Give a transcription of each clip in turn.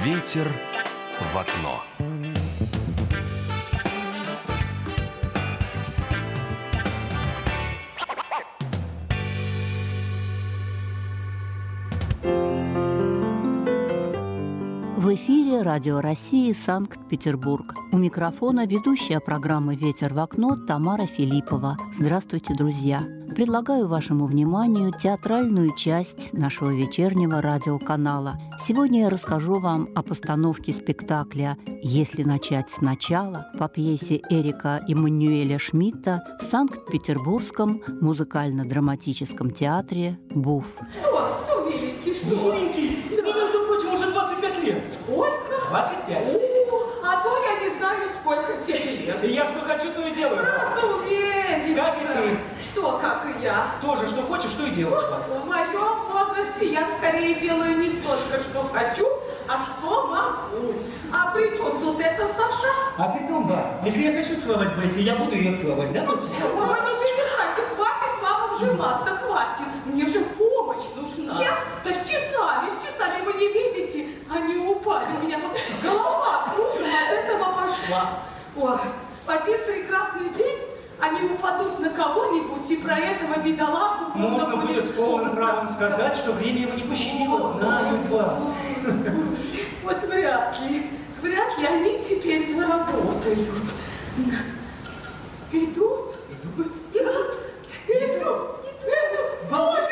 Ветер в окно. В эфире Радио России, Санкт-Петербург. У микрофона ведущая программы «Ветер в окно» Тамара Филиппова. Здравствуйте, друзья! Предлагаю вашему вниманию театральную часть нашего вечернего радиоканала. Сегодня я расскажу вам о постановке спектакля «Если начать сначала» по пьесе Эрика Эммануэля Шмидта в Санкт-Петербургском музыкально-драматическом театре «Буф». Что, миленький, что? Миленький, мне, между прочим, уже 25 лет. Сколько? 25. А то я не знаю, сколько тебе лет. И я что хочу, то и делаю. Разумеется. Как и ты. Что, как и я? Тоже, что хочешь, то и делаешь. В моем возрасте я скорее делаю не столько, что хочу, а что могу. А при чем тут это, Саша? А притом, да, если я хочу целовать Бетти, я буду ее целовать, да? Ой, ну перестаньте, хватит вам обжиматься, хватит. Мне же помощь нужна. Чем? Да с часами вы не видите. Они упали, у меня голова кругом от этого пошла. Ой, в один прекрасный день они упадут на кого-нибудь, и про этого бедолагу можно будет с полным правом сказать, что время его не пощадило. Знаю вас. Вот вряд ли они теперь заработают. Идут. Боже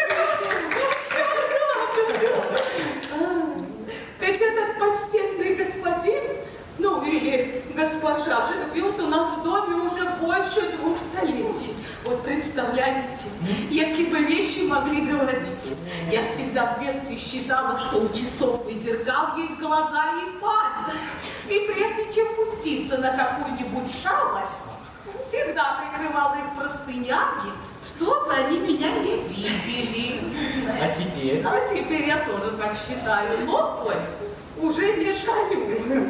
ведь этот почтенный господин, ну или госпожа, живет у нас в доме уже больше 2 столетий. Вот представляете, если бы вещи могли говорить. Я всегда в детстве считала, что у часов и зеркал есть глаза и пальцы. И прежде чем пуститься на какую-нибудь шалость, всегда прикрывала их простынями, чтобы они меня не видели. А теперь? А теперь я тоже так считаю. Но, ой, уже не шалю.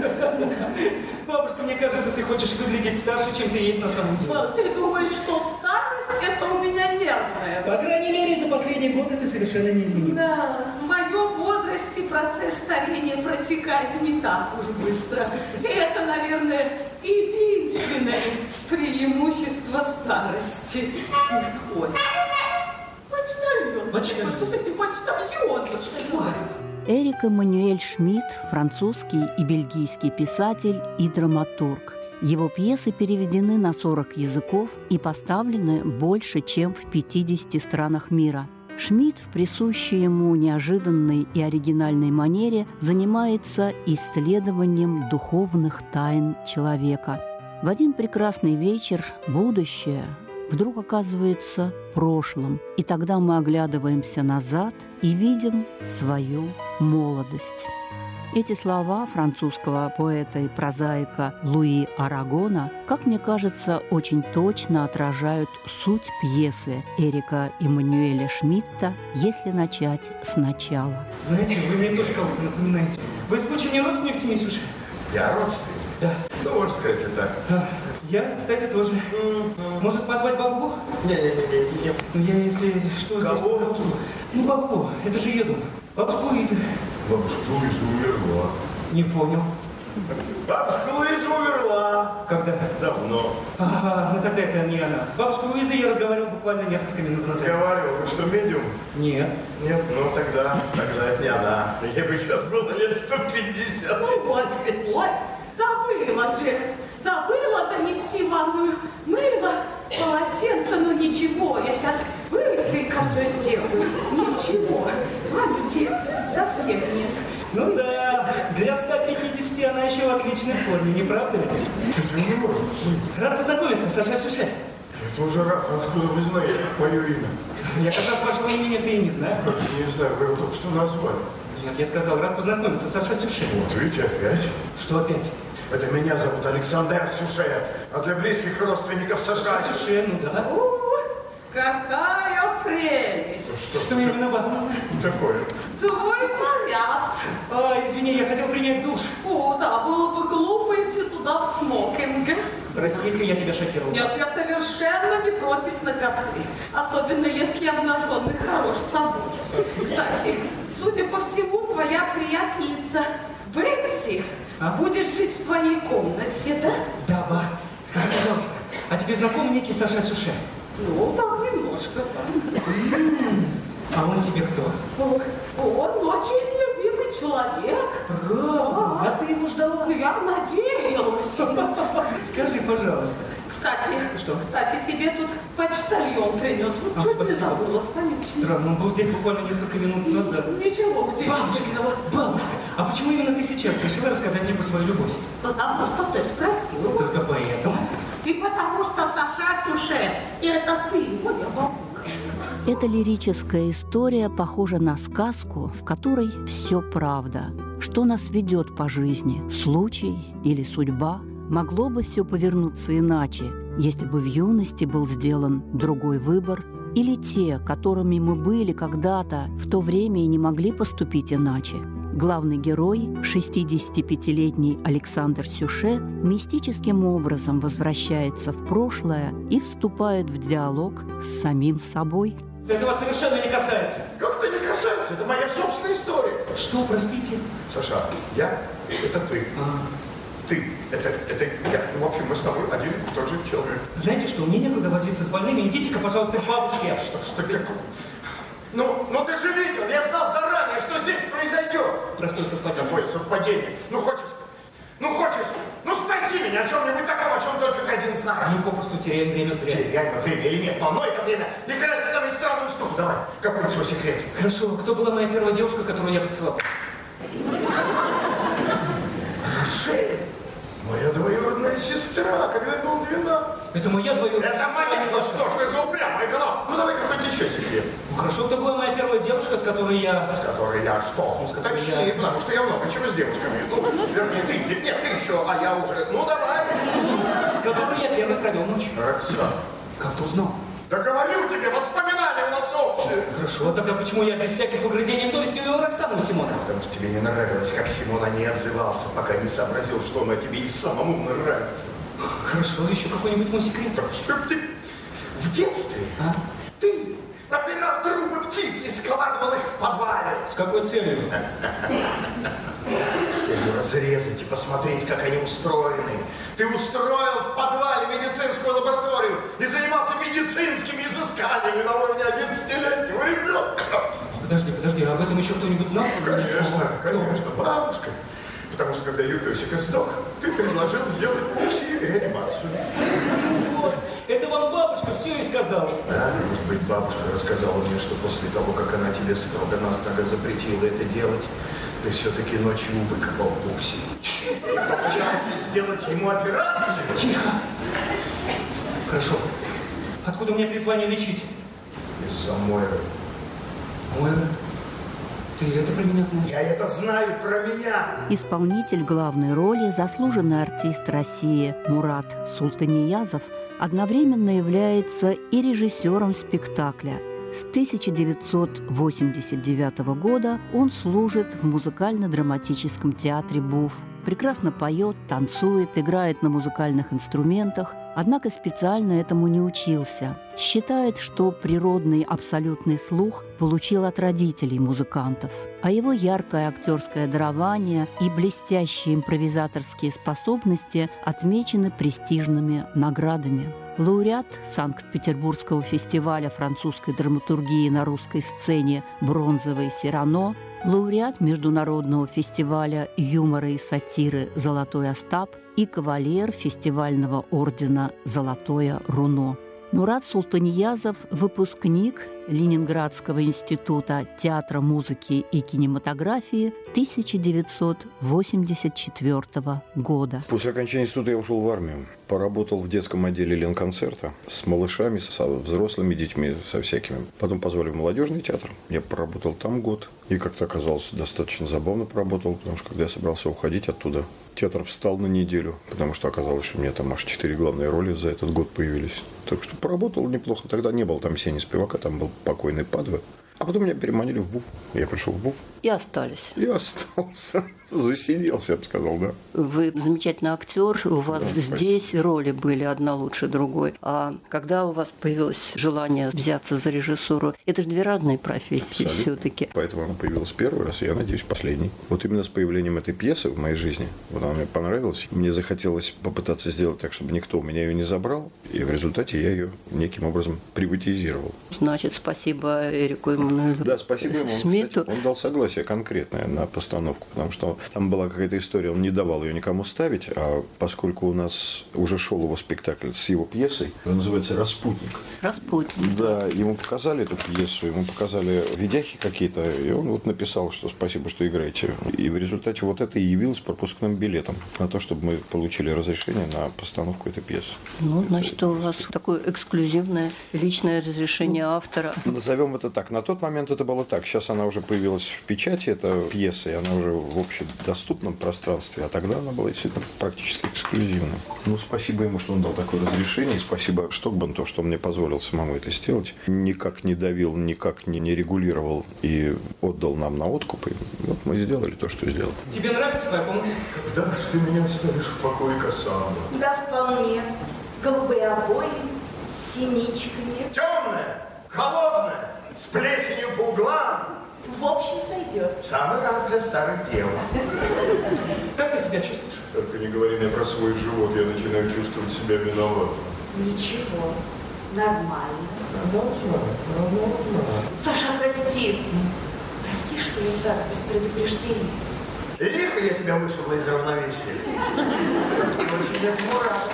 Бабушка, мне кажется, ты хочешь выглядеть старше, чем ты есть на самом деле. Ты думаешь, что старость это у меня нервная? По крайней мере, за последние годы ты совершенно не изменилась. Да, в моем возрасте процесс старения протекает не так уж быстро. И это, наверное, единственное преимущество старости. Ой, почтальон. Почтальон. Слушайте, почтальон. Эрик Эммануэль Шмидт – французский и бельгийский писатель и драматург. Его пьесы переведены на 40 языков и поставлены больше, чем в 50 странах мира. Шмидт в присущей ему неожиданной и оригинальной манере занимается исследованием духовных тайн человека. В один прекрасный вечер будущее вдруг оказывается прошлым, и тогда мы оглядываемся назад и видим свою молодость. Эти слова французского поэта и прозаика Луи Арагона, как мне кажется, очень точно отражают суть пьесы Эрика Эммануэля Шмидта «Если начать сначала». Знаете, вы мне тоже кого-то напоминаете. Вы случайно не родственник семьи Суши? Я родственник? Да. Ну, можно сказать и так. Я, кстати, тоже. Может, позвать бабу? Не. Ну, я, если что, Кого? здесь подожду. Ну, бабу, это же ее дом. Бабушка Луиза. Бабушка Луиза умерла. Не понял. Бабушка Луиза умерла. Когда? Давно. Ага, ну тогда это не она. С бабушкой Луизой я разговаривал буквально несколько минут назад. Разговаривал. Вы что, медиум? Нет. Нет, ну тогда это не она. Я бы сейчас был на лет 150. Ну вот, забыла занести ванную мыло, полотенце, но ничего, я сейчас быстренько все сделаю. Ничего, памяти совсем нет. Ну да, для 150 она еще в отличной форме, не правда ли? Рад познакомиться, Саша Сюше. Это уже раз, откуда вы знаете мое имя? Я как раз вашего имени-то и не знаю. Как я не знаю, вы его только что назвали. Нет, я сказал, рад познакомиться, Саша Сюше. Вот видите, опять. Что опять? Это меня зовут Александр Сюше, а для близких родственников Саша Сюше, ну да. Какая прелесть! Что именно, баба? Такое. Твой наряд. Извини, я хотел принять душ. О, да, было бы глупо идти туда в смокинге. Прости, если я тебя шокировал. Нет, я совершенно не против ноготы. Особенно, если обнаженный хорош собой. Кстати, судя по всему, твоя приятельница Бетси будет жить в твоей комнате, да? Да, ба. Скажи, пожалуйста, а тебе знаком некий Саша Сюше? Ну, так немножко. А он тебе кто? Он очень любимый человек. Правда? А ты его ждала? Я надеялась. Скажи, пожалуйста. Кстати, Что? Кстати, тебе тут почтальон принес. Вот чуть не забыла, вспомнить. Странно, он был здесь буквально несколько минут назад. Ничего удивительного. Бабушка, а почему именно ты сейчас решила рассказать мне про свою любовь? Потому что ты спросил. Только поэтому? И потому что Саша Сюше, это ты, моя бабушка. Эта лирическая история похожа на сказку, в которой все правда. Что нас ведет по жизни, случай или судьба? Могло бы все повернуться иначе, если бы в юности был сделан другой выбор, или те, которыми мы были когда-то, в то время и не могли поступить иначе. Главный герой, 65-летний Александр Сюше, мистическим образом возвращается в прошлое и вступает в диалог с самим собой. Это вас совершенно не касается. Как это не касается? Это моя собственная история. Что, простите? Саша, я – это ты. Ты – это я. Ну, в общем, мы с тобой один и тот же человек. Знаете что, мне некогда возиться с больными. Идите-ка, пожалуйста, к бабушке. Что как? Ну ты же видел, я знал заранее, что здесь произойдет. Простое совпадение. Какое совпадение? Ну хочешь, спроси меня о чем-нибудь таком, о чем только ты один знаешь. Мы попросту теряем время зря. Теряем время или нет, но оно это время играет с нами странную штуку. Давай, какой свой секрет? Хорошо, кто была моя первая девушка, которую я поцеловал? Рошель, моя двоюродная сестра, когда я был 12. Это моя двоюродная Это моя, ну что ж ты за упрямая голова? Ну давай какой-то еще секрет. Ну хорошо, кто была моя первая девушка, с которой я... С которой я что? Ну, с которой Точнее, я... потому что я много чего с девушками. Ну, вернее, ты здесь. Нет, ты еще, а я уже. Ну давай. С которой я первый провел ночь. Роксана. Как ты узнал? Да говорю тебе, воспоминания у нас общие. Хорошо, а тогда почему я без всяких угрызений совести увел Роксану Симоновну? Потому что тебе не нравилось, как Симон о ней отзывался, пока не сообразил, что она тебе и самому нравится. Хорошо, еще какой-нибудь мой секрет? Что ты в детстве ты набирал трупы птиц и складывал их в подвале. С какой целью? С целью разрезать и посмотреть, как они устроены. Ты устроил в подвале медицинскую лабораторию и занимался медицинскими изысканиями на уровне 11-летнего ребенка. Подожди, об этом еще кто-нибудь знал? Конечно, бабушка. Потому что, когда Юпесик сдох, ты предложил сделать Пупси реанимацию. Вот, это вам бабушка все и сказала. Да, может быть, бабушка рассказала мне, что после того, как она тебе строго-настрого запретила это делать, ты все-таки ночью выкопал Пупси. Попытался сделать ему операцию. Тихо. Хорошо. Откуда мне призвание лечить? Из-за Мойры. Мойра? Ты это про меня знаешь? Я это знаю про меня. Исполнитель главной роли, заслуженный артист России Мурат Султаниязов, одновременно является и режиссером спектакля. С 1989 года он служит в музыкально-драматическом театре БУФ. Прекрасно поет, танцует, играет на музыкальных инструментах, однако специально этому не учился. Считает, что природный абсолютный слух получил от родителей музыкантов, а его яркое актерское дарование и блестящие импровизаторские способности отмечены престижными наградами. Лауреат Санкт-Петербургского фестиваля французской драматургии на русской сцене «Бронзовый Сирано», лауреат Международного фестиваля юмора и сатиры «Золотой Остап» и кавалер фестивального ордена «Золотое Руно». Мурат Султаниязов – выпускник Ленинградского института театра, музыки и кинематографии 1984 года. После окончания института я ушел в армию. Поработал в детском отделе Ленконцерта с малышами, со взрослыми детьми, со всякими. Потом позвали в молодежный театр. Я проработал там год. И как-то оказалось, достаточно забавно поработал, потому что когда я собрался уходить оттуда, театр встал на неделю, потому что оказалось, что у меня там аж 4 главные роли за этот год появились. Так что поработал неплохо. Тогда не было там Сени Спивака, там был покойный Падве. А потом меня переманили в БУФ. Я пришел в БУФ. И остались. И остался. Засиделся, я бы сказал, да. Вы замечательный актер, у вас Да, здесь роли были одна лучше другой. А когда у вас появилось желание взяться за режиссуру, это же две разные профессии все-таки. Поэтому она появилась первый раз, и я надеюсь, последний. Вот именно с появлением этой пьесы в моей жизни, вот она мне понравилась, мне захотелось попытаться сделать так, чтобы никто у меня ее не забрал, и в результате я ее неким образом приватизировал. Значит, спасибо Эрику Эммануэлю. Да, спасибо ему. Смиту. Он дал согласие конкретное на постановку, потому что там была какая-то история, он не давал ее никому ставить, а поскольку у нас уже шел его спектакль с его пьесой, он называется «Распутник». Распутник. Да, ему показали эту пьесу, ему показали видяхи какие-то, и он вот написал, что спасибо, что играете. И в результате вот это и явилось пропускным билетом на то, чтобы мы получили разрешение на постановку этой пьесы. Ну, значит, у вас такое эксклюзивное личное разрешение автора. Назовем это так. На тот момент это было так. Сейчас она уже появилась в печати, эта пьеса, и она уже в общедоступном пространстве, а тогда она была действительно практически эксклюзивной. Ну, спасибо ему, что он дал такое разрешение, и спасибо Штокману, то, что мне позволил самому это сделать. Никак не давил, никак не регулировал и отдал нам на откуп. И вот мы сделали то, что сделали. Тебе нравится твоя комната? Когда ж ты меня оставишь в покое, Кассандра? Да, вполне. Голубые обои с синичками. Темная, холодная, с плесенью по углам. В общем, сойдет. Самый раз для старых дел. Как ты себя чувствуешь? Только не говори мне про свой живот, я начинаю чувствовать себя виноватым. Ничего. Нормально. Продолжай. Саша, прости. Прости, что я так, без предупреждения. Лихо я тебя вышибла из равновесия. Очень этому рад.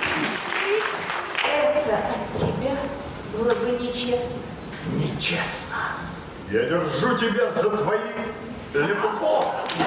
Это от тебя было бы нечестно. Нечестно. Я держу тебя за твои лепухов.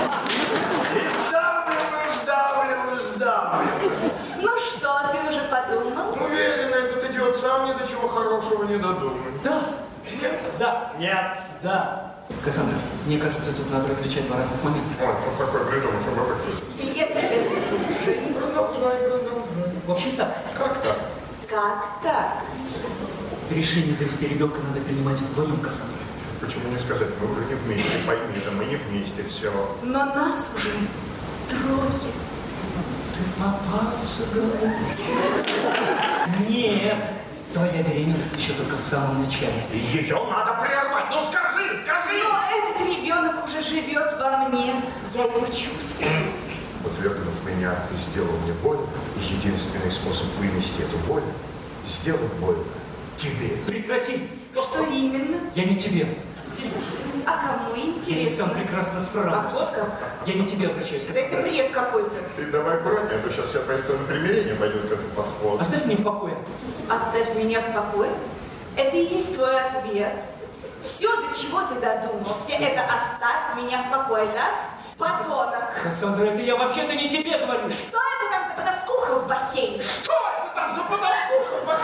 И сдавливаю. Ну что, ты уже подумал? Уверена, этот идиот сам ни до чего хорошего не додумает. Да. Да. Нет. Да. Кассандра, мне кажется, тут надо различать два разных момента. Ой, что такое придумал, чтобы выключить? Я тебя слушаю. Продолжай. В общем так, Как так? Как так? решение завести ребенка надо принимать вдвоем, Кассандра. Почему не сказать, мы уже не вместе, пойми, да мы не вместе, все. Но нас уже трое. Ты попался, говоришь? Нет, твоя беременность еще только в самом начале. Ее надо прервать, ну скажи! Но этот ребенок уже живет во мне. Я его чувствую. Отвергнув меня, ты сделал мне больно. Единственный способ вынести эту боль — сделать больно тебе. Прекрати! Что именно? Я не тебе. А кому Я и интересно? сам прекрасно А справлюсь. вот как? Я не тебе обращаюсь, Да это Кассандра. бред какой-то. Ты давай аккуратнее, а то сейчас вся твоя сторона примирения пойдет к этому подходу. Оставь меня в покое. Оставь меня в покое. Это и есть твой ответ. Все, до чего ты додумался, это оставь меня в покое, да? Подонок. Кассандра, это я вообще-то не тебе говорю. Что это там за потаскуха в бассейне? Что это там за подоскуха?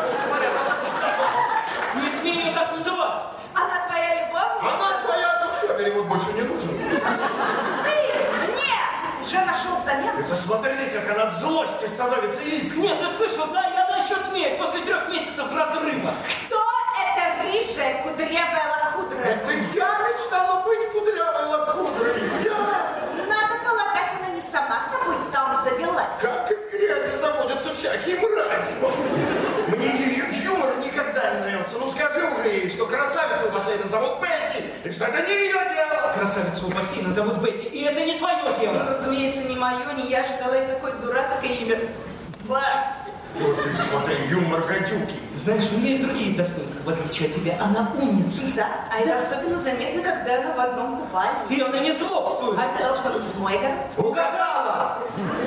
Не смей ее так называть. Она твоя любовница? Она твоя, ну все, перевод больше не нужен. Ты мне уже нашел замену? Ты посмотри, как она от злости становится искренней. Нет, ты слышал, да? И она еще смеет после 3 месяцев разрыва. Кто эта рыжая кудрявая лохудра? Это я мечтала быть кудрявой лохудрой. Я! Надо полагать, она не сама собой там завелась. Как из грязи заводятся всякие мрази. Мне ее юмор никогда не нравился. Ну скажи уже ей, что красавицу у бассейна зовут Бетти, и что это не ее дело. Красавицу у бассейна зовут Бетти, и это не твое Ну, дело. разумеется, не мое, не я ждала и такое дурацкое имя. Бати. Вот ты смотри, юмор гадюки. Знаешь, у нее есть другие достоинства, в отличие от тебя. Она умница. Да, а это особенно заметно, когда она в одном купальнике. И она не злобствует. А это должно быть в мой город. Угадала!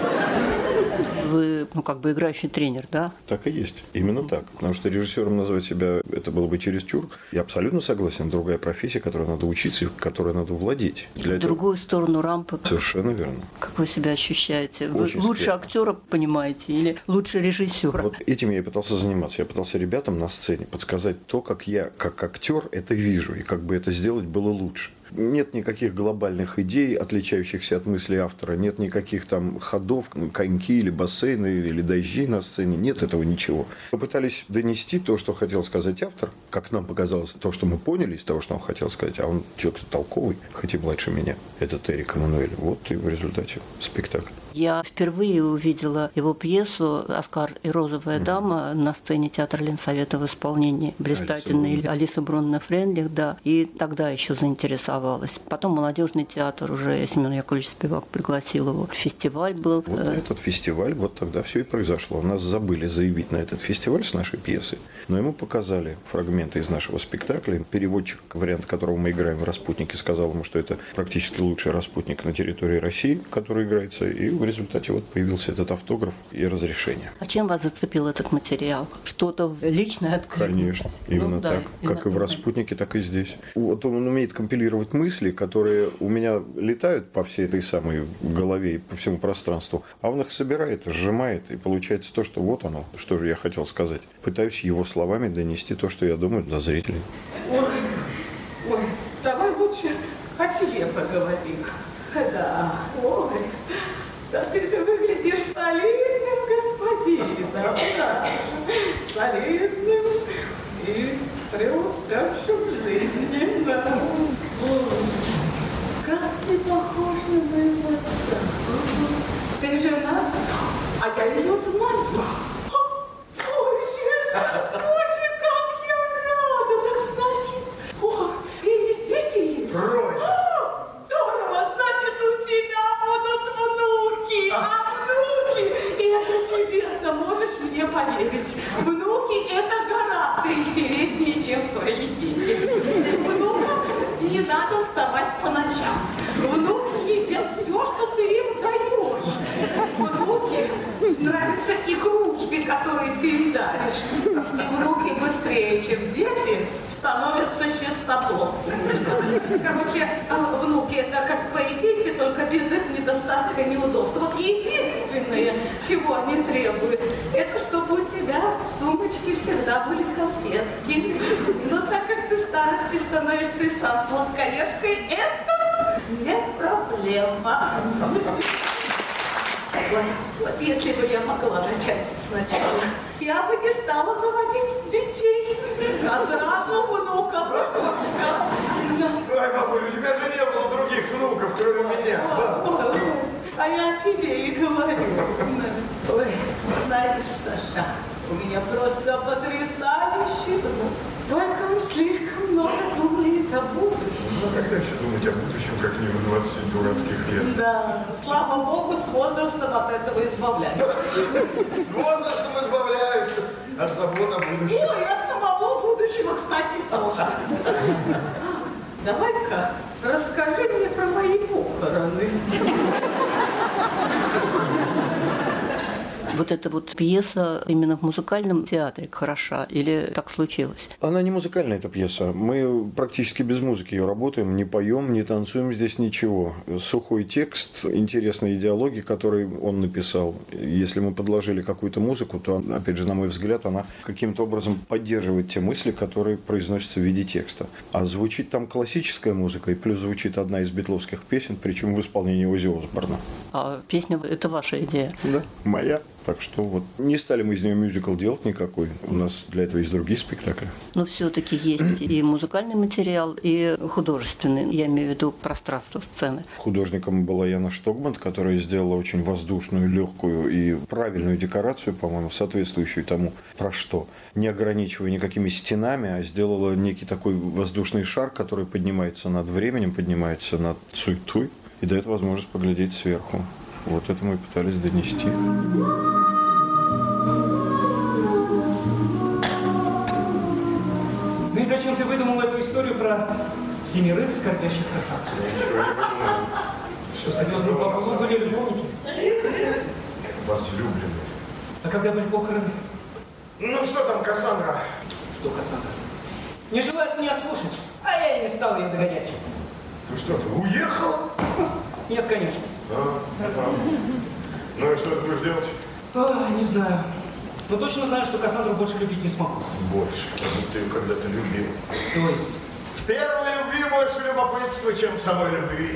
Вы, как бы играющий тренер, да? Так и есть. Именно так. Потому что режиссером назвать себя это было бы чересчур. Я абсолютно согласен. Другая профессия, которой надо учиться и которой надо владеть. Для В другую сторону рампы. Совершенно верно. Как вы себя ощущаете? Вы Очень лучше скверно. актера понимаете или лучше режиссера? Вот этим я и пытался заниматься. Я пытался ребятам на сцене подсказать то, как я, как актер, это вижу, и как бы это сделать было лучше. Нет никаких глобальных идей, отличающихся от мысли автора. Нет никаких там ходов, коньки или бассейны, или дожди на сцене. Нет этого ничего. Попытались донести то, что хотел сказать автор, как нам показалось, то, что мы поняли из того, что он хотел сказать. А он человек толковый, хоть и младше меня. Этот Эрик Эммануэль. Вот и в результате спектакль. Я впервые увидела его пьесу «Оскар и розовая дама» на сцене театра Ленсовета в исполнении блистательной Алисы Бронне-Френдлих, да. И тогда еще заинтересовалась. Потом молодежный театр уже Семен Яковлевич Спивак пригласил его. Фестиваль был. Вот этот фестиваль, вот тогда все и произошло. Нас забыли заявить на этот фестиваль с нашей пьесой, но ему показали фрагменты из нашего спектакля. Переводчик, вариант которого мы играем в «Распутнике», сказал ему, что это практически лучший распутник на территории России, который играется, и в результате вот появился этот автограф и разрешение. А чем вас зацепил этот материал? Что-то личное откликнулось? Конечно, именно так. Как и в «Распутнике», так и здесь. Вот он умеет компилировать мысли, которые у меня летают по всей этой самой голове и по всему пространству, а он их собирает, сжимает, и получается то, что вот оно, что же я хотел сказать. Пытаюсь его словами донести то, что я думаю, до зрителей. Ой, давай лучше о тебе поговорим. Да, ой. Да ты же выглядишь солидным господином, да, солидным и преуспевшим в жизни, да. Как ты похож на моего отца. Ты жена? А я ее знаю. Боже, как я рада, так значит. О, и дети есть. Здорово, значит, у тебя будут внуки. А внуки, и это чудесно, можешь мне поверить. Внуки это гораздо интереснее, чем свои дети. Внукам не надо вставать по ночам. Внуки едят все, что ты им даешь. Внуки нравятся игрушки, которые ты им даришь. И внуки быстрее, чем дети, становятся чистотом. Короче, внуки это как твои дети, только без их недостатка и неудобств. Вот единственное, чего они требуют, это чтобы у тебя в сумочке всегда были конфетки. Но так как ты в старости становишься и сам сладкоежкой, это не проблема. Вот если бы я могла начать сначала, я бы не стала заводить детей, а сразу внуков. Ой, бабуль, у тебя же не было других внуков, кроме меня. А я о тебе и говорю. Ой, знаешь, Саша, у меня просто потрясающий внук. Только он слишком много думает о будущем. Ну, когда еще думать о будущем, как не в 20 дурацких лет? Да, слава богу, с возрастом от этого избавляются. С возрастом избавляются от забот о будущем. Ой, от самого будущего, кстати, тоже. Давай-ка, расскажи мне про мои похороны. Вот эта вот пьеса именно в музыкальном театре хороша или так случилось? Она не музыкальная, эта пьеса. Мы практически без музыки ее работаем, не поем, не танцуем здесь ничего. Сухой текст, интересные диалоги, которые он написал. Если мы подложили какую-то музыку, то, опять же, на мой взгляд, она каким-то образом поддерживает те мысли, которые произносятся в виде текста. А звучит там классическая музыка, и плюс звучит одна из битловских песен, причем в исполнении Оззи Осборна. А песня – это ваша идея? Да, моя. Так что вот не стали мы из нее мюзикл делать никакой. У нас для этого есть другие спектакли. Но все-таки есть и музыкальный материал, и художественный. Я имею в виду пространство сцены. Художником была Яна Штокман, которая сделала очень воздушную, легкую и правильную декорацию, по-моему, соответствующую тому, про что. Не ограничивая никакими стенами, а сделала некий такой воздушный шар, который поднимается над временем, поднимается над суетой и дает возможность поглядеть сверху. Вот это мы пытались донести. Ну и зачем ты выдумал эту историю про 7 скорбящих красавцев? Что, с одним папой были любовники? Возлюбленные. А когда были похороны? Ну что там, Кассандра? Что, Кассандра? Не желает меня слушать, а я и не стал ее догонять. Ты что, ты уехал? Нет, конечно. Ну и что ты будешь делать? Не знаю. Но точно знаю, что Кассандру больше любить не смогу. Больше, как будто ее когда-то любил. То есть? В первой любви больше любопытства, чем в самой любви.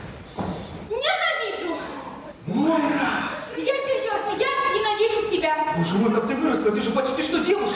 Ненавижу! Мойра! Я серьезно, я ненавижу тебя. Боже мой, как ты выросла, ты же почти что девушка.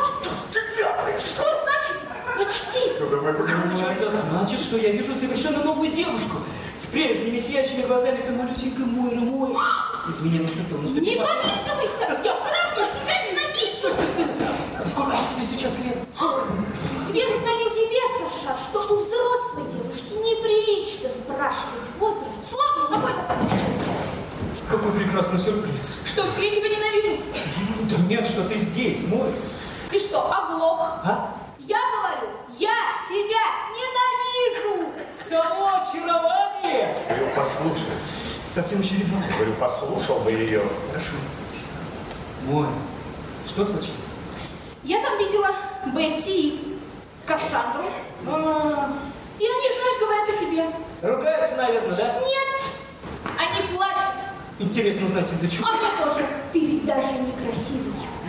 Что значит почти? Ну, давай поговорим. Это значит, что я вижу совершенно новую девушку. С прежними сияющими глазами, ты малюсенькая Мойра, Мойра. Извини, наступил. Не подписывайся, я все равно тебя ненавижу. Стой. Сколько же тебе сейчас лет? Известно ли тебе, Саша, что у взрослой девушки неприлично спрашивать возраст, словно какой-то... Какой прекрасный сюрприз. Что ж, я тебя ненавижу. Да нет, что ты здесь, Мойра. Ты что, оглох? А? Я говорю, я тебя ненавижу. Само очарование! Говорю, послушай. Совсем еще ребенок. Говорю, послушал бы ее. Хорошо. Мойра, что случилось? Я там видела Бетти и Кассандру. И они, знаешь, говорят о тебе. Ругаются, наверное, да? Нет, они плачут. Интересно знать, из-за чего. А мне тоже. Ты ведь даже некрасивый.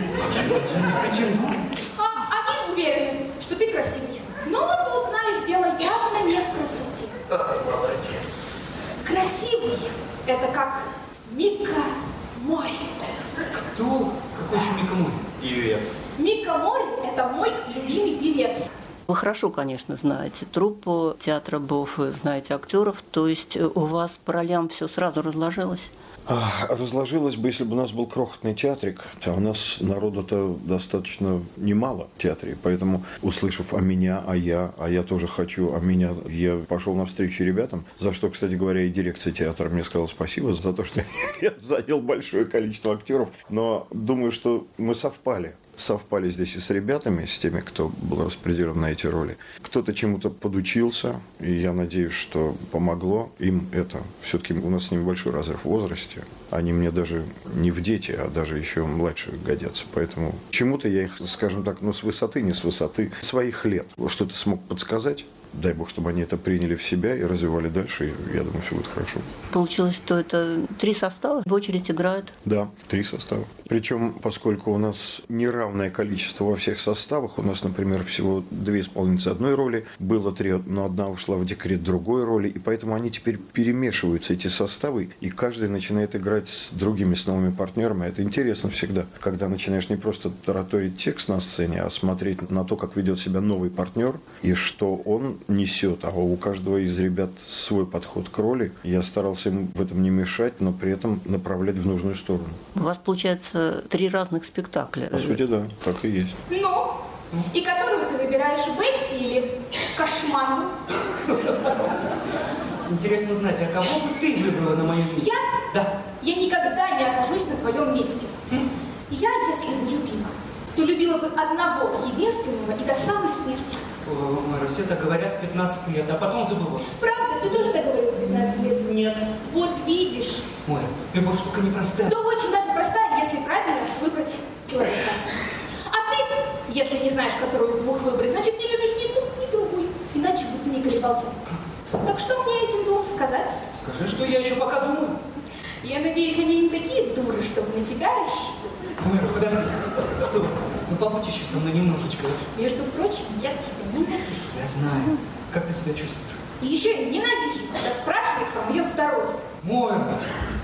Почему? Они уверены, что ты красивый. Но тут, знаешь, дело явно не в красоте. Молодец. Красивый – это как Мика Мори. Кто? Какой еще Мика Мори? Певец. Мика Мори – это мой любимый певец. Вы хорошо, конечно, знаете труппу театра БОФ, знаете актеров, то есть у вас по ролям все сразу разложилось? Разложилось бы, если бы у нас был крохотный театрик, а у нас народу-то достаточно немало в театре, поэтому, услышав о меня, а я тоже хочу, а меня, я пошел навстречу ребятам, за что, кстати говоря, и дирекция театра мне сказала спасибо, за то, что я занял большое количество актеров, но думаю, что мы совпали здесь и с ребятами, с теми, кто был распределен на эти роли. Кто-то чему-то подучился, и я надеюсь, что помогло им это. Все-таки у нас с ними большой разрыв в возрасте. Они мне даже не в дети, а даже еще младше годятся. Поэтому чему-то я их, скажем так, с высоты, не с высоты своих лет. Что-то смог подсказать. Дай бог, чтобы они это приняли в себя и развивали дальше. И я думаю, все будет хорошо. Получилось, что это 3 состава в очередь играют? Да, 3 состава. Причем, поскольку у нас неравное количество во всех составах, у нас, например, всего 2 исполнительницы одной роли, было 3, но одна ушла в декрет другой роли, и поэтому они теперь перемешиваются, эти составы, и каждый начинает играть с другими, с новыми партнерами. Это интересно всегда, когда начинаешь не просто тараторить текст на сцене, а смотреть на то, как ведет себя новый партнер, и что он несет, а у каждого из ребят свой подход к роли. Я старался им в этом не мешать, но при этом направлять в нужную сторону. У вас, получается, 3 разных спектакля. По сути, да, так и есть. Ну, и которую ты выбираешь, Бетти или Кошманду? Интересно знать, а кого бы ты выбрала на моем месте? Я? Да. Я никогда не окажусь на твоем месте. Я, если бы любила, то любила бы одного, единственного и до самой смерти. Мойра, все так говорят в 15 лет, а потом забывают. Правда, ты тоже так говорил в 15 лет? Нет. Вот видишь. Мойра, любовь штука непростая. Да очень даже простая, если правильно выбрать человека. А ты, если не знаешь, которую из 2 выбрать, значит, не любишь ни ту, ни другую. Иначе бы ты не колебался. Так что мне этим 2 сказать? Скажи, что я еще пока думаю. Я надеюсь, они не такие дуры, чтобы на тебя рассчитывать. Мойра, подожди. Стой. Ну побудь еще со мной немножечко. Между прочим, я тебя ненавижу. Я знаю. Как ты себя чувствуешь? И еще я ненавижу, когда спрашивают про мое здоровье. Мойра.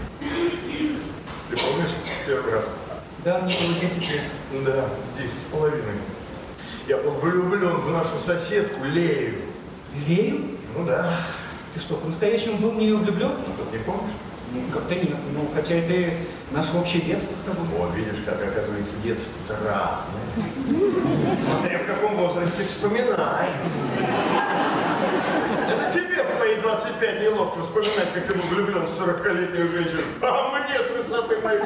Ты помнишь первый раз? Да, мне было 10 лет. Да, 10,5. Я был влюблен в нашу соседку Лею. Лею? Ну да. Ты что, по-настоящему был в нее влюблен? Ну, ты не помнишь? Ну, как-то нет. Ну, хотя это и наше общее детство с тобой. Вот, видишь, как оказывается детство-то разное. Смотря в каком возрасте вспоминай. Это тебе в твои 25 неловко вспоминать, как ты был влюблен в 40-летнюю женщину. А мне с высоты моих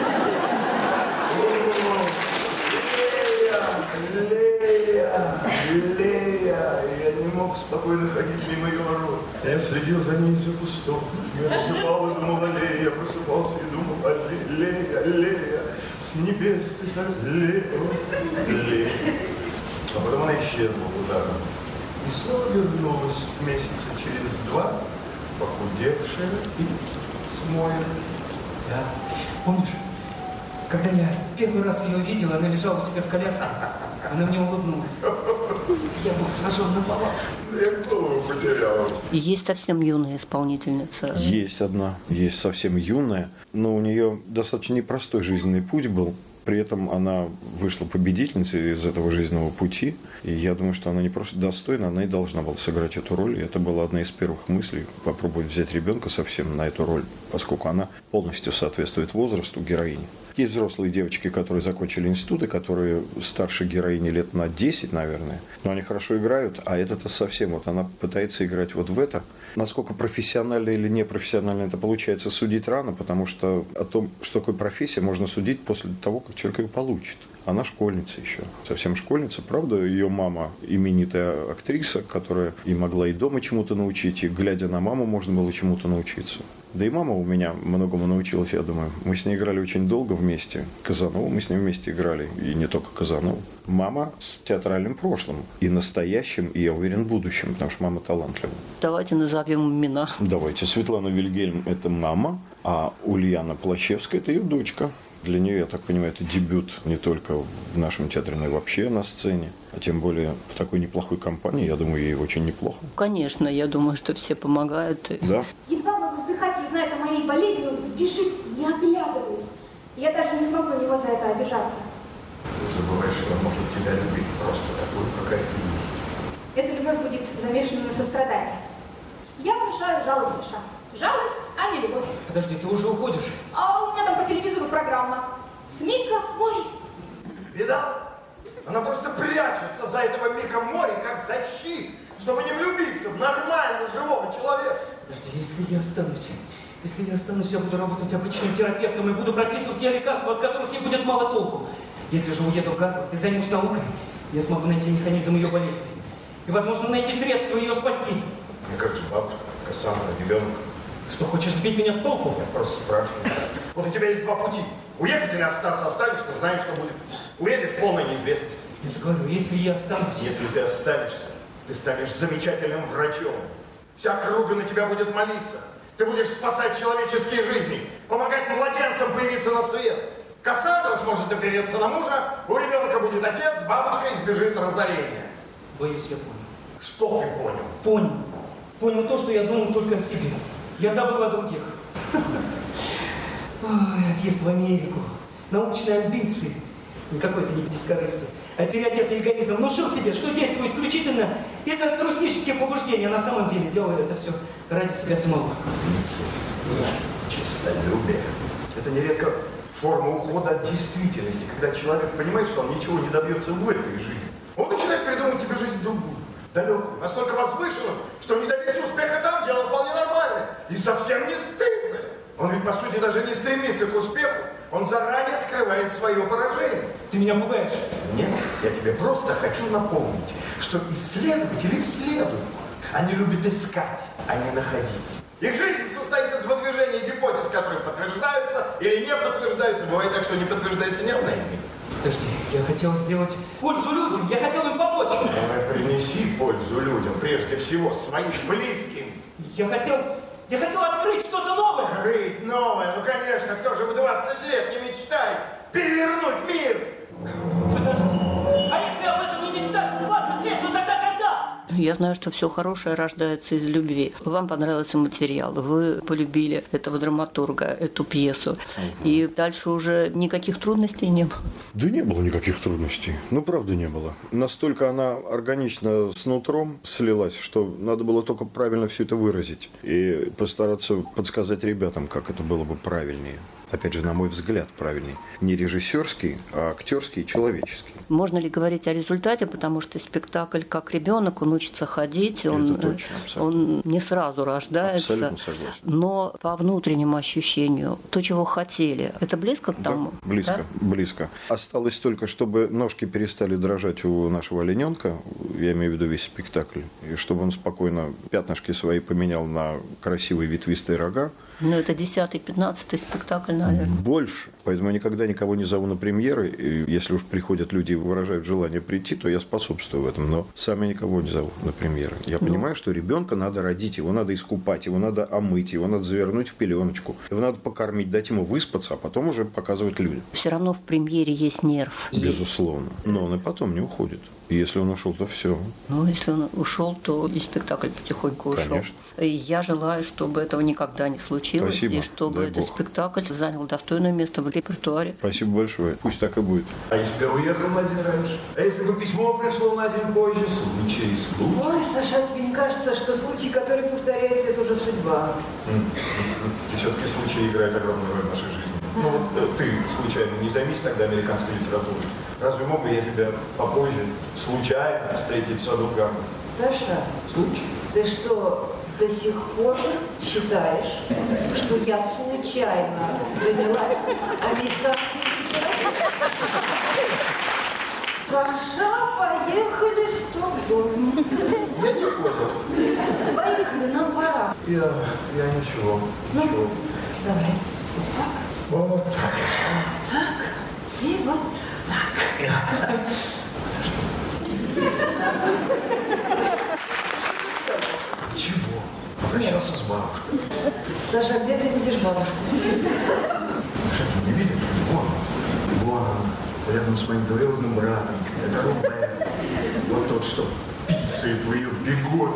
Лея. Я не мог спокойно ходить мимо ее ворот. Я следил за ней за кустом. Я засыпал и думал о Лее. Я просыпался и думал о Лея. С небес ты так Лея. А потом она исчезла куда-то. И снова вернулась месяца через 2, похудевшая и с Мойрой. Да. Помнишь, Когда я первый раз ее увидел, она лежала у себя в коляске. Она мне улыбнулась. Я был сражен на повал. Я голову потерял. И есть совсем юная исполнительница. Есть одна, есть совсем юная, но у нее достаточно непростой жизненный путь был. При этом она вышла победительницей из этого жизненного пути. И я думаю, что она не просто достойна, она и должна была сыграть эту роль. И это была одна из первых мыслей – попробовать взять ребенка совсем на эту роль, поскольку она полностью соответствует возрасту героини. Есть взрослые девочки, которые закончили институты, которые старше героини лет на 10, наверное. Но они хорошо играют, а это-то совсем. Вот она пытается играть вот в это. Насколько профессионально или непрофессионально это получается, судить рано, потому что о том, что такое профессия, можно судить после того, как человек ее получит. Она школьница еще, совсем школьница. Правда, ее мама именитая актриса, которая и могла и дома чему-то научить, и глядя на маму можно было чему-то научиться. Да и мама у меня многому научилась, я думаю. Мы с ней играли очень долго вместе. Казанову мы с ней вместе играли, и не только Казанову. Мама с театральным прошлым, и настоящим, и, я уверен, будущим, потому что мама талантлива. Давайте назовем имена. Давайте. Светлана Вильгельм – это мама, а Ульяна Плащевская – это ее дочка. Для нее, я так понимаю, это дебют не только в нашем театре, но и вообще на сцене. А тем более в такой неплохой компании, я думаю, ей очень неплохо. Конечно, я думаю, что все помогают. Да. Едва мой воздыхатель узнает о моей болезни, он сбежит, не оглядываясь. Я даже не смогу на него за это обижаться. Ты забываешь, что он может тебя любить просто такую, какая ты есть. Эта любовь будет замешана на сострадании. Я внушаю жалость, Саша. Жалость, а не любовь. Подожди, ты уже уходишь? А у меня там по телевизору программа «Смика море». Видал? Она просто прячется за этого Мика Мори, как за щит, чтобы не влюбиться в нормального живого человека. Подожди, если я останусь, я буду работать обычным терапевтом и буду прописывать ей лекарства, от которых ей будет мало толку. Если же уеду в Гарвард и займусь наукой, я смогу найти механизм ее болезни. И, возможно, найти средства ее спасти. Мне как же бабушка, Кассандра, ребенок. Что, хочешь сбить меня с толку? Я просто спрашиваю. Вот у тебя есть два пути. Уехать или остаться, останешься, знаешь, что будет. Уедешь в полной неизвестности. Я же говорю, если я останусь... Если ты останешься, ты станешь замечательным врачом. Вся округа на тебя будет молиться. Ты будешь спасать человеческие жизни, помогать младенцам появиться на свет. Кассандра сможет опереться на мужа, у ребенка будет отец, бабушка избежит разорения. Боюсь, я понял. Что ты понял? Понял то, что я думал только о себе. Я забыл о других. Ой, отъезд в Америку, научные амбиции. Никакой это не бескорыстный. А переодетый эгоизм внушил себе, что действую исключительно из альтруистических побуждений. А на самом деле делаю это все ради себя самого. Честолюбие. Это нередко форма ухода от действительности, когда человек понимает, что он ничего не добьется в этой жизни. Он начинает придумывать себе жизнь другую, далекую, настолько возвышенную, что не добиться успеха там дело вполне нормально и совсем не стыдно. Он ведь, по сути, даже не стремится к успеху, он заранее скрывает свое поражение. Ты меня пугаешь? Нет, я тебе просто хочу напомнить, что исследователи исследуют. Они любят искать, а не находить. Их жизнь состоит из выдвижения гипотез, которые подтверждаются или не подтверждаются. Бывает так, что не подтверждается ни одна из них. Подожди, я хотел сделать пользу людям, я хотел им помочь. Принеси пользу людям, прежде всего, своим близким. Я хотел открыть что-то новое. Открыть новое? Ну, конечно, кто же в 20 лет не мечтает перевернуть мир? Подожди, а если об этом не мечтать в 20 лет, то тогда когда? Я знаю, что все хорошее рождается из любви. Вам понравился материал, вы полюбили этого драматурга, эту пьесу. И дальше уже никаких трудностей не было. Да не было никаких трудностей. Ну, правда, не было. Настолько она органично с нутром слилась, что надо было только правильно все это выразить. И постараться подсказать ребятам, как это было бы правильнее. Опять же, на мой взгляд, правильней. Не режиссерский, а актерский и человеческий. Можно ли говорить о результате, потому что спектакль как ребенок, он учится ходить, он не сразу рождается. Абсолютно согласен. Но по внутреннему ощущению, то, чего хотели, это близко к тому? Да, близко, да? Близко. Осталось только, чтобы ножки перестали дрожать у нашего олененка, я имею в виду весь спектакль, и чтобы он спокойно пятнышки свои поменял на красивые ветвистые рога, Ну, это 10-й, 15-й спектакль, наверное. Больше. Поэтому я никогда никого не зову на премьеры. И если уж приходят люди и выражают желание прийти, то я способствую в этом. Но сам я никого не зову на премьеры. Я понимаю, что ребенка надо родить, его надо искупать, его надо омыть, его надо завернуть в пеленочку, его надо покормить, дать ему выспаться, а потом уже показывать людям. Все равно в премьере есть нерв. Безусловно. Но он и потом не уходит. И если он ушел, то все. Ну, если он ушел, то и спектакль потихоньку ушел. Конечно. И я желаю, чтобы этого никогда не случилось. Спасибо. И чтобы Дай этот Бог. спектакль занял достойное место в репертуаре. Спасибо большое. Пусть так и будет. А если бы уехал на день раньше? А если бы письмо пришло на день позже? Случай. Ой, Саша, тебе не кажется, что случай, который повторяется, это уже судьба? И все-таки случай играет огромную роль в нашей жизни. Ну вот ты случайно не займись тогда американской литературой. Разве мог бы я тебя попозже случайно встретить в саду Гарварда? Саша, Случай. ты что, до сих пор считаешь, что я случайно занялась американской литературой? Саша, поехали в Стокгольм. Я не понял. Поехали, нам пора. Я ничего. Ничего. Давай. Вот так. Так. И вот так. Чего? Попрощался с бабушкой. Саша, где ты видишь бабушку? Что ты не видишь? Вон он, рядом с моим двоюродным братом. Это Роберт. Вот тот, что пиццает в ее бегут.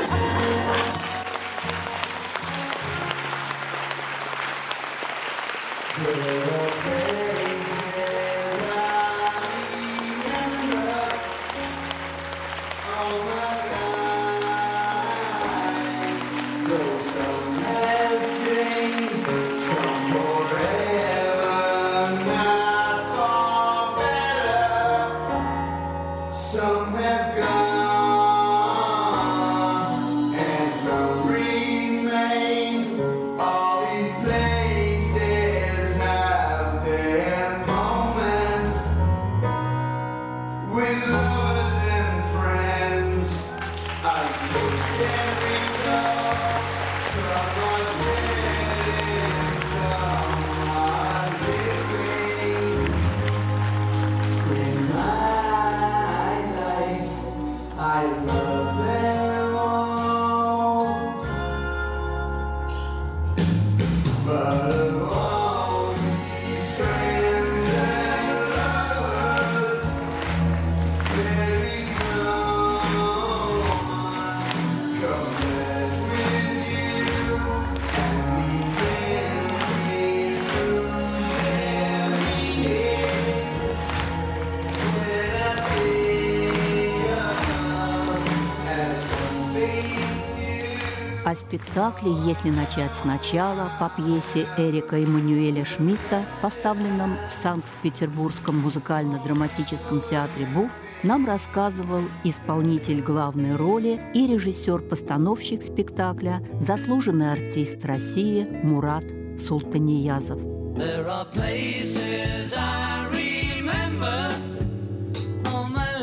О спектакле «Если начать сначала» по пьесе Эрика Эммануэля Шмидта, поставленном в Санкт-Петербургском музыкально-драматическом театре БУФ, нам рассказывал исполнитель главной роли и режиссер-постановщик спектакля, заслуженный артист России Мурат Султаниязов. There are places I remember all my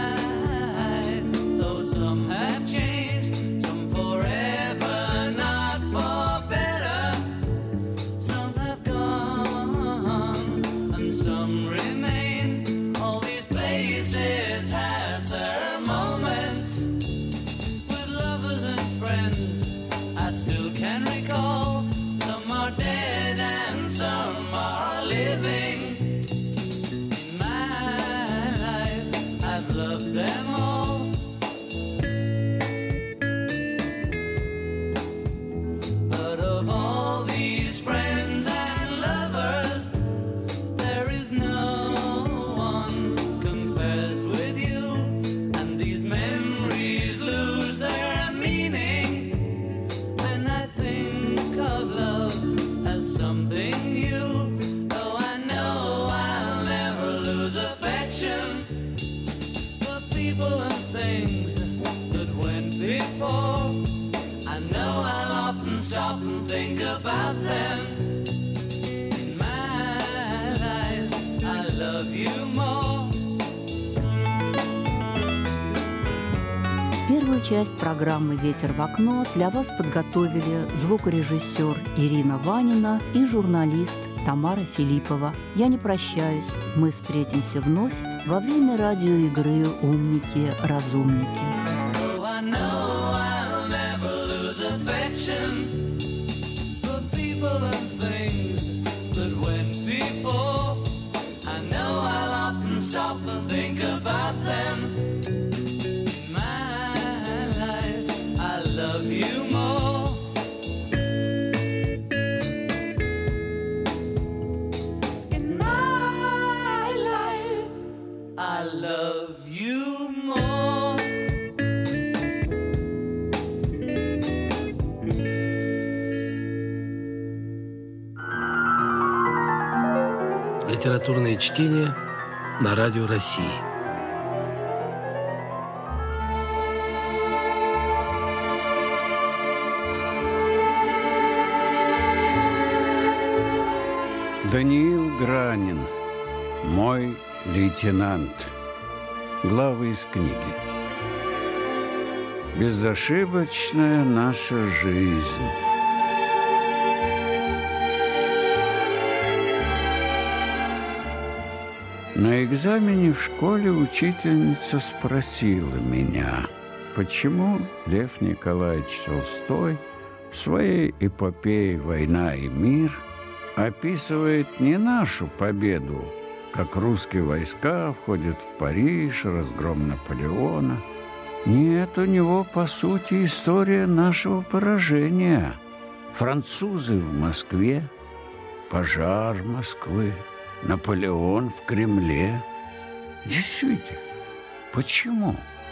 life, though some have changed, some forever, not for better. Some have gone and some remain. All these places have their moments with lovers and friends I still can recall. Some are dead and some are living. In my life, I've loved them all. But of all these friends and lovers, there is no one compares with you. And these memories lose their meaning when I think of love as something new. Though I know I'll never lose affection for people and things that went before. I know I'll often stop and think about them. In my life, I love you more. Первую часть программы «Ветер в окно» для вас подготовили звукорежиссер Ирина Ванина и журналист Тамара Филиппова. Я не прощаюсь. Мы встретимся вновь во время радиоигры «Умники-разумники». Stop and think about them. In my life, I love you more. In my life, I love you more. Литературное чтение на Радио России. Даниил Гранин. Мой лейтенант. Главы из книги. Безошибочная наша жизнь. На экзамене в школе учительница спросила меня, почему Лев Николаевич Толстой в своей эпопее «Война и мир» описывает не нашу победу, как русские войска входят в Париж, разгром Наполеона. Нет, у него, по сути, история нашего поражения. Французы в Москве, пожар Москвы, Наполеон в Кремле. Действительно, почему?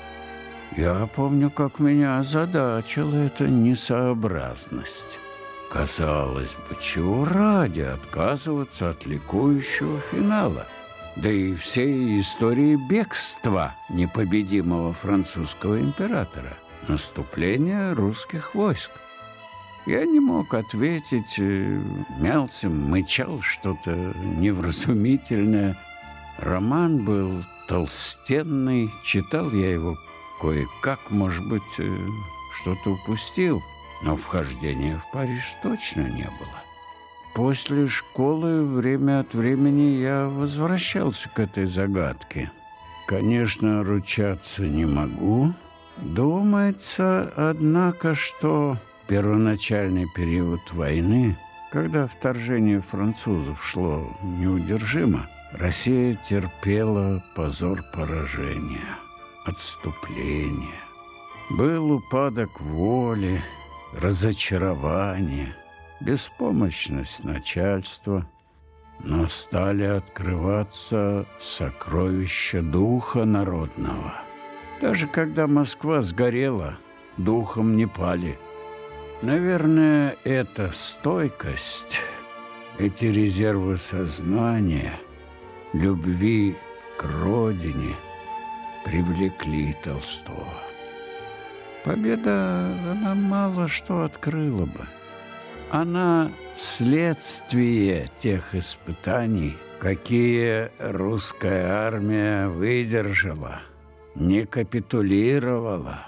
Я помню, как меня озадачила эта несообразность. Казалось бы, чего ради отказываться от ликующего финала, да и всей истории бегства непобедимого французского императора, наступления русских войск. Я не мог ответить, мялся, мычал что-то невразумительное. Роман был толстенный, читал я его кое-как, может быть, что-то упустил, но вхождения в Париж точно не было. После школы время от времени я возвращался к этой загадке. Конечно, ручаться не могу. Думается, однако, что первоначальный период войны, когда вторжение французов шло неудержимо, Россия терпела позор поражения, отступления. Был упадок воли, разочарование, беспомощность начальства, но стали открываться сокровища духа народного. Даже когда Москва сгорела, духом не пали. Наверное, эта стойкость, эти резервы сознания, любви к родине привлекли Толстого. Победа, она мало что открыла бы. Она следствие тех испытаний, какие русская армия выдержала, не капитулировала.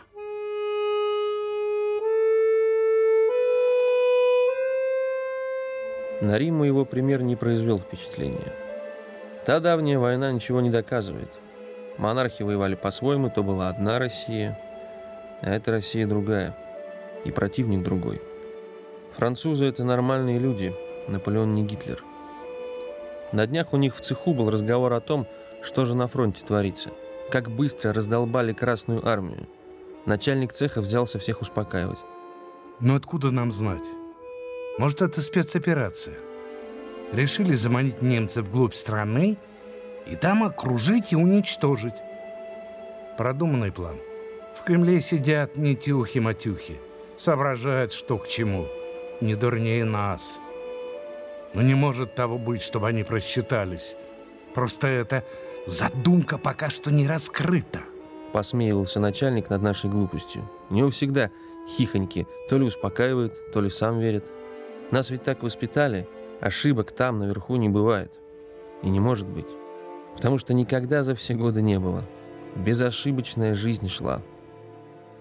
На Римму его пример не произвел впечатления. Та давняя война ничего не доказывает. Монархи воевали по-своему, то была одна Россия, а эта Россия другая, и противник другой. Французы – это нормальные люди, Наполеон не Гитлер. На днях у них в цеху был разговор о том, что же на фронте творится, как быстро раздолбали Красную армию. Начальник цеха взялся всех успокаивать. Но откуда нам знать? Может, это спецоперация? Решили заманить немцев вглубь страны и там окружить и уничтожить. Продуманный план. В Кремле сидят нетюхи-матюхи, соображают, что к чему. Не дурнее нас. Но не может того быть, чтобы они просчитались. Просто эта задумка пока что не раскрыта. Посмеивался начальник над нашей глупостью. У него всегда хихоньки то ли успокаивают, то ли сам верит. Нас ведь так воспитали, ошибок там, наверху, не бывает. И не может быть. Потому что никогда за все годы не было. Безошибочная жизнь шла.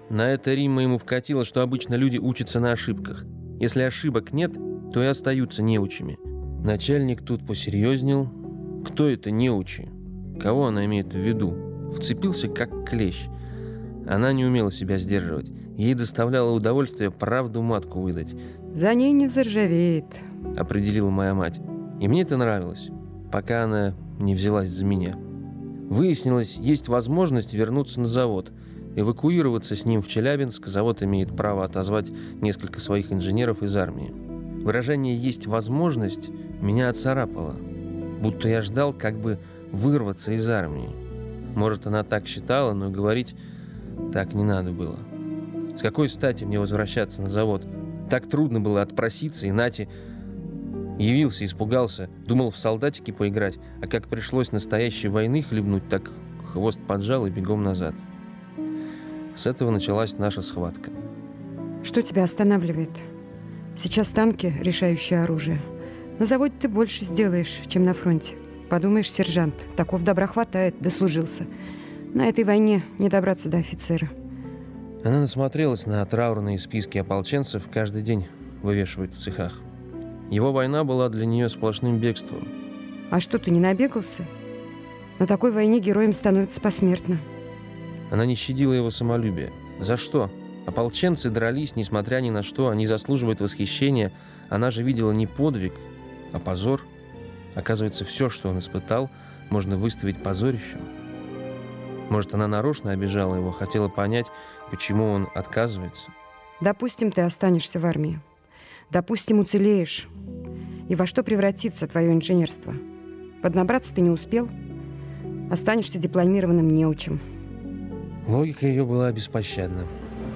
На это Римма ему вкатила, что обычно люди учатся на ошибках. Если ошибок нет, то и остаются неучими. Начальник тут посерьезнел. Кто это неучи? Кого она имеет в виду? Вцепился как клещ. Она не умела себя сдерживать. Ей доставляло удовольствие правду матку выдать. «За ней не заржавеет», — определила моя мать. И мне это нравилось, пока она не взялась за меня. Выяснилось, есть возможность вернуться на завод. Эвакуироваться с ним в Челябинск. Завод имеет право отозвать несколько своих инженеров из армии. Выражение «есть возможность» меня оцарапало. Будто я ждал как бы вырваться из армии. Может, она так считала, но говорить так не надо было. С какой стати мне возвращаться на завод? Так трудно было отпроситься, и нате. Явился, испугался, думал в солдатики поиграть, а как пришлось настоящей войны хлебнуть, так хвост поджал и бегом назад. С этого началась наша схватка. Что тебя останавливает? Сейчас танки – решающее оружие. На заводе ты больше сделаешь, чем на фронте. Подумаешь, сержант, таков добра хватает, дослужился. На этой войне не добраться до офицера. Она насмотрелась на траурные списки ополченцев, каждый день вывешивают в цехах. Его война была для нее сплошным бегством. А что, ты не набегался? На такой войне героем становится посмертно. Она не щадила его самолюбие. За что? Ополченцы дрались, несмотря ни на что, они заслуживают восхищения. Она же видела не подвиг, а позор. Оказывается, все, что он испытал, можно выставить позорищем. Может, она нарочно обижала его, хотела понять, почему он отказывается. Допустим, ты останешься в армии. Допустим, уцелеешь. И во что превратится твое инженерство? Поднабраться ты не успел. Останешься дипломированным неучим. Логика ее была беспощадна.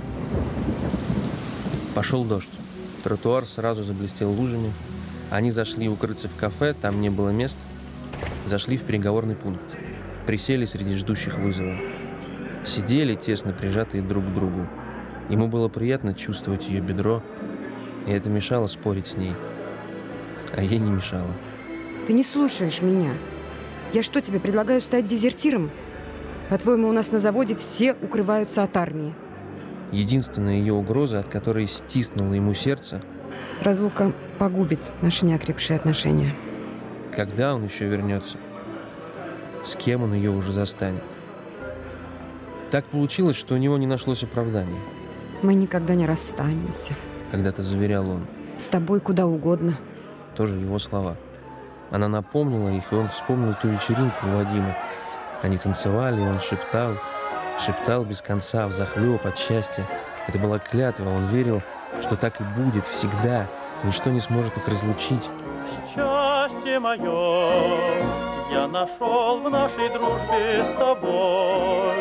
Пошел дождь. Тротуар сразу заблестел лужами. Они зашли укрыться в кафе, там не было мест. Зашли в переговорный пункт. Присели среди ждущих вызова. Сидели, тесно прижатые друг к другу. Ему было приятно чувствовать ее бедро, и это мешало спорить с ней. А ей не мешало. Ты не слушаешь меня. Я что, тебе предлагаю стать дезертиром? По-твоему, у нас на заводе все укрываются от армии? Единственная ее угроза, от которой стиснуло ему сердце... Разлука погубит наши неокрепшие отношения. Когда он еще вернется? С кем он ее уже застанет? Так получилось, что у него не нашлось оправдания. Мы никогда не расстанемся. Когда-то заверял он. С тобой куда угодно. Тоже его слова. Она напомнила их, и он вспомнил ту вечеринку у Вадима. Они танцевали, и он шептал без конца, взахлеб от счастья. Это была клятва, он верил, что так и будет всегда. Ничто не сможет их разлучить. Счастье мое я нашел в нашей дружбе с тобой.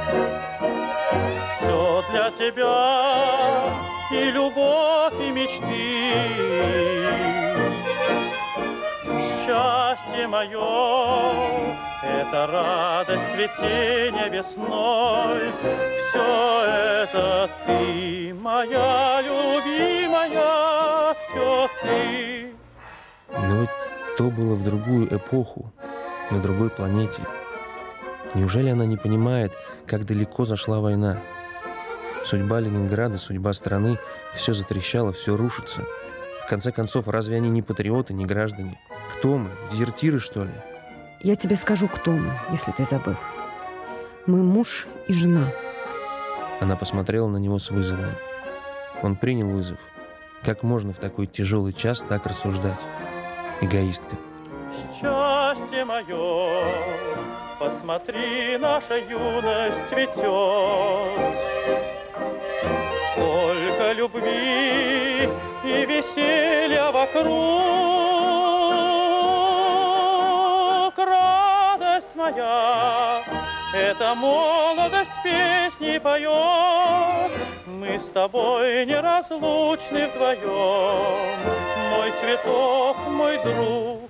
Все для тебя и любовь, и мечты. Счастье мое — это радость цветения весной. Все это ты, моя любимая, все ты. Но ведь то было в другую эпоху, на другой планете. Неужели она не понимает, как далеко зашла война? Судьба Ленинграда, судьба страны — все затрещало, все рушится. В конце концов, разве они не патриоты, не граждане? Кто мы? Дезертиры, что ли? Я тебе скажу, кто мы, если ты забыл. Мы муж и жена. Она посмотрела на него с вызовом. Он принял вызов. Как можно в такой тяжелый час так рассуждать? Эгоистка. Счастье мое, посмотри, наша юность цветет. Сколько любви и веселья вокруг. Радость моя, эта молодость песни поет. Мы с тобой неразлучны вдвоем, мой цветок, мой друг.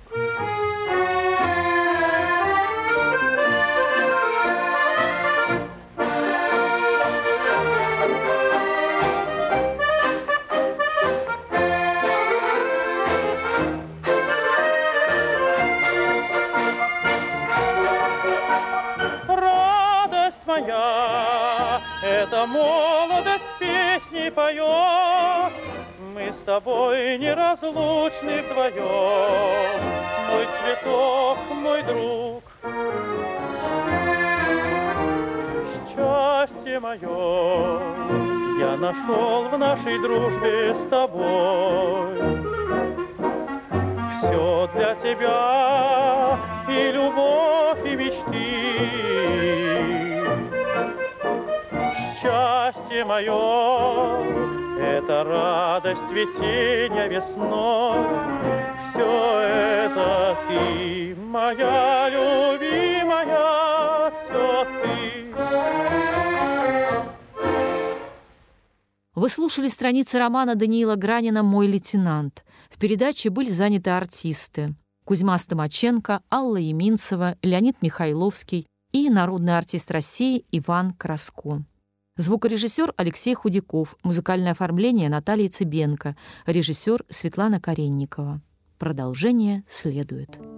Радость моя, это молодость песни поет. Мы с тобой неразлучны вдвоем, мой цветок, мой друг. Счастье мое я нашел в нашей дружбе с тобой. Все для тебя и любовь, и мечты. Счастье мое — это радость цветения весной. Все это ты, моя любимая, все ты. Вы слушали страницы романа Даниила Гранина «Мой лейтенант». В передаче были заняты артисты: Кузьма Стомаченко, Алла Яминцева, Леонид Михайловский и народный артист России Иван Краско. Звукорежиссер Алексей Худяков, музыкальное оформление Наталья Цыбенко, режиссер Светлана Каренникова. Продолжение следует.